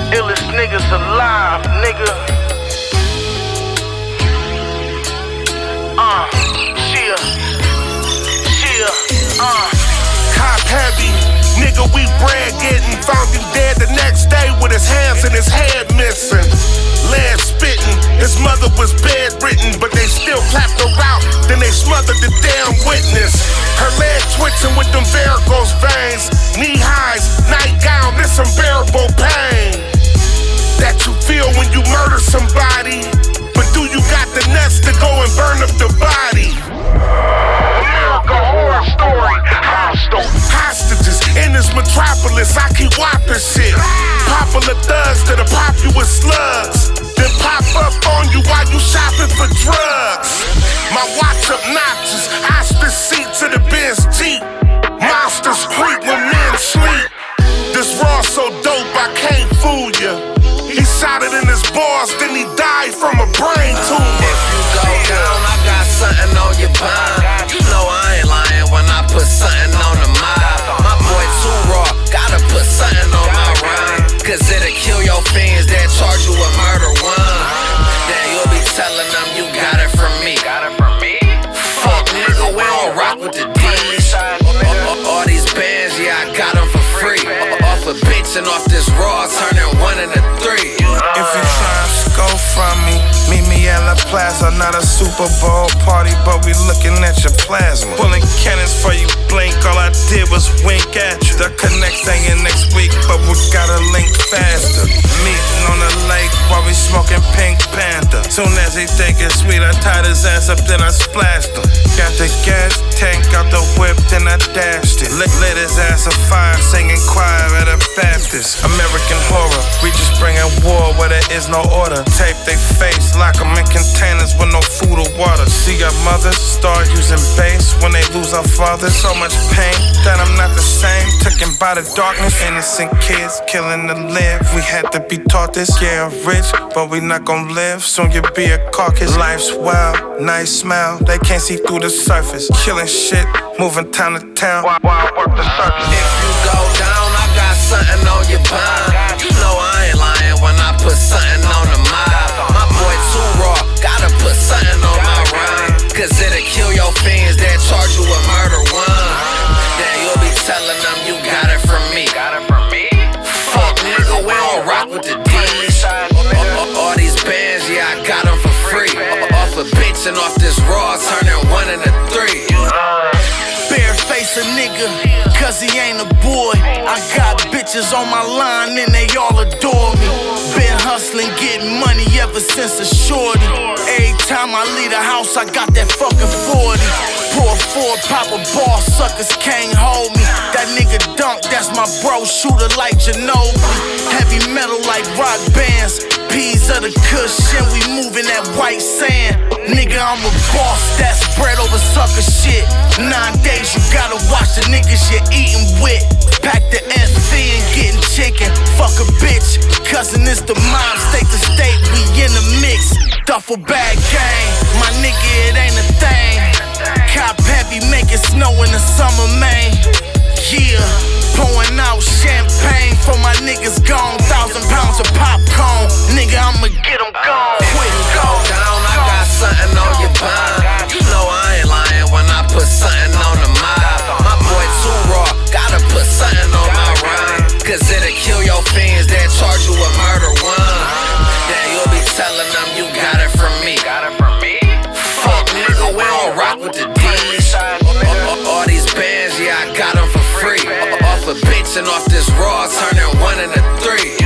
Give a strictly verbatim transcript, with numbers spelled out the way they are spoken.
Illest niggas alive, nigga. Uh, cheer, cheer, uh. Cop heavy, nigga, we bread getting. Found him dead the next day with his hands and his head missing. Lead spitting, his mother was bedridden, but they still clapped her out, then they smothered the damn witness. Her leg twitching with them varicose veins, knee highs, nightgown, this unbearable pain that you feel when you murder somebody, but do you got the nuts to go and burn up the body? America horror story, hostile. Hostages in this metropolis, I keep whopping shit. Popular thugs to the popular slugs, then pop up on you while you shopping for drugs. My watch obnoxious, I spit seat to the Benz Jeep. Monsters creep when men sleep. This raw so dope I can't fool ya. He shot it in his balls, then he died from a brain tumor. If you go down, I got something on your mind. You know I ain't lying when I put something on the mob. My boy too raw, gotta put something on my rhyme. Cause it'll kill your fiends that charge you a murder one. Then you'll be telling them you got it from me. Fuck nigga, we don't rock with the D's. All, all these bands, yeah, I got them for free. Off a bitch and off this raw, turning one into three. If you tryna score from me, meet me at La Plaza. Not a Super Bowl party, but we looking at your plasma. Pulling cannons for you, blink. All I did was wink at you. The connect singing next week, but we gotta link faster. Meeting on the lake while we smoking Pink Panther. Soon as he think it's sweet, I tied his ass up, then I splashed him. Got the gas tank out the whip, then I dashed it. Lit, lit his ass afire, singing choir at a Baptist. American horror, we just bringing war where there is no order. Tape they face, lock them in containers with no food or water. See our mothers start using bass when they lose our fathers. So much pain that I'm not the same. Taken by the darkness, innocent kids killing to live. We had to be taught this. Yeah, rich, but we not gon' live. Soon you'll be a carcass. Life's wild, nice smile. They can't see through the surface. Killing shit, moving town to town. Why, why work the circus? If you go down, I got something on your mind. You know I ain't lying when I put something on the mob. My boy too raw, gotta put something on my rhyme. Cause it'll kill your fiends that charge you a murder one. Then you'll be telling them you got it from me. Fuck nigga, we don't rock with the D's. All, all these bands, yeah, I got them for free. Off a bitch and off this raw, turning one into three. Bareface a nigga, cause he ain't a boy. I got bitches on my line and they all adore me. Been hustling, getting money ever since a shorty. Every time I leave the house, I got that fucking forty. Pour four, pop a ball, suckers can't hold me. That nigga dunk, that's my bro, shooter like Ginobili. Heavy metal like rock bands, P's of the cushion, we moving that white sand. Nigga, I'm a boss, that's bread over sucker shit. Nine days, you gotta watch the niggas you're eating with. Pack the S C and getting chicken. Fuck a bitch, cousin, it's the mob, state to state, we in the mix. Duffel bag gang, my nigga, it ain't a thing. Cop heavy, make it snow in the summer, man. Yeah, pouring out champagne for my niggas gone. Thousand pounds of popcorn, nigga, I'ma get them gone. If you go down, I got something on your mind. You know I ain't lying when I put something on the mob. My boy too raw, gotta put something on my rhyme. Cause it'll kill your fiends that charge you a murder one. Then you'll be telling them you got it from me. Fuck nigga, we don't rock with the D's. All, all these bands, yeah, I got them for free. Off a bitch and off this raw, turning one into three.